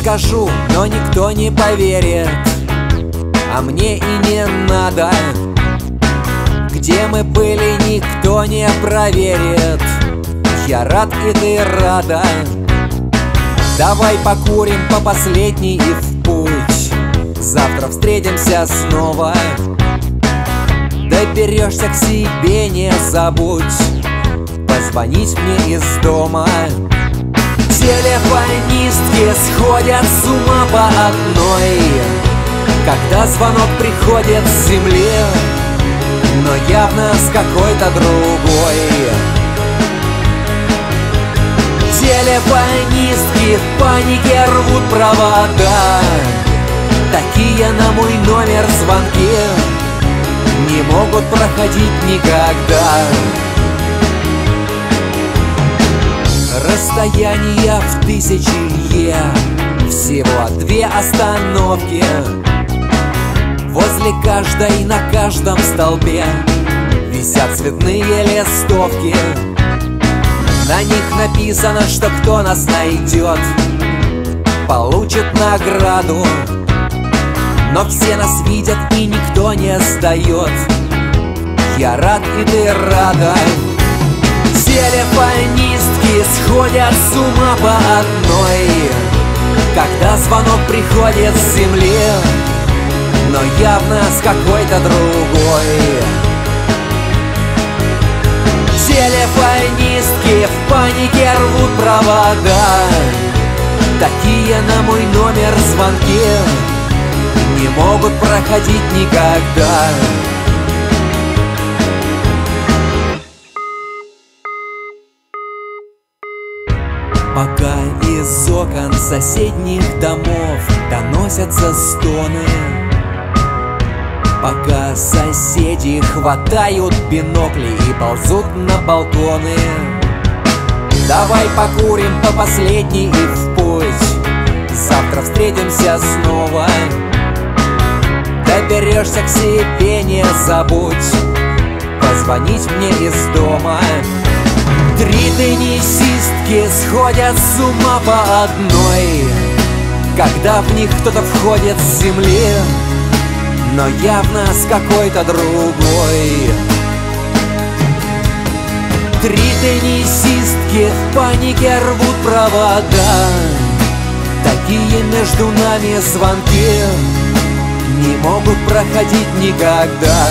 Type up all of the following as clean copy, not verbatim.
скажу, но никто не поверит, а мне и не надо. Где мы были, никто не проверит. Я рад, и ты рада. Давай покурим по последней и в путь. Завтра встретимся снова. Доберешься к себе, не забудь позвонить мне из дома. Телефонистки сходят с ума по одной, когда звонок приходит с земли, но явно с какой-то другой. Телефонистки в панике рвут провода. Такие на мой номер звонки не могут проходить никогда. Расстояние в 1000 лье, всего 2 остановки. Возле каждой на каждом столбе висят цветные листовки. На них написано, что кто нас найдет, получит награду. Но все нас видят и никто не сдает. Я рад, и ты рада. Телефонистки сходят с ума по одной, когда звонок приходит с земли, но явно с какой-то другой. Телефонистки в панике рвут провода. Такие на мой номер звонки не могут проходить никогда. Пока из окон соседних домов доносятся стоны, пока соседи хватают бинокли и ползут на балконы. Давай покурим по последней и в путь. Завтра встретимся снова. Доберешься к себе, не забудь позвонить мне из дома. 3 теннисистки сходят с ума по одной, когда в них кто-то входит с земли, но явно с какой-то другой. 3 теннисистки в панике рвут провода. Такие между нами звонки не могут проходить никогда.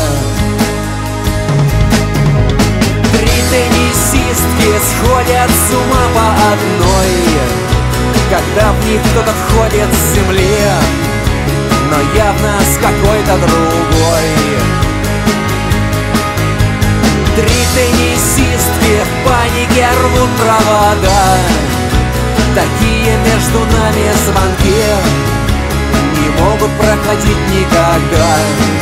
3 теннисистки сходят с ума по одной, когда в них кто-то входит с земли, но явно с какой-то другой. 3 теннисистки в панике рвут провода. Такие между нами звонки не могут проходить никогда.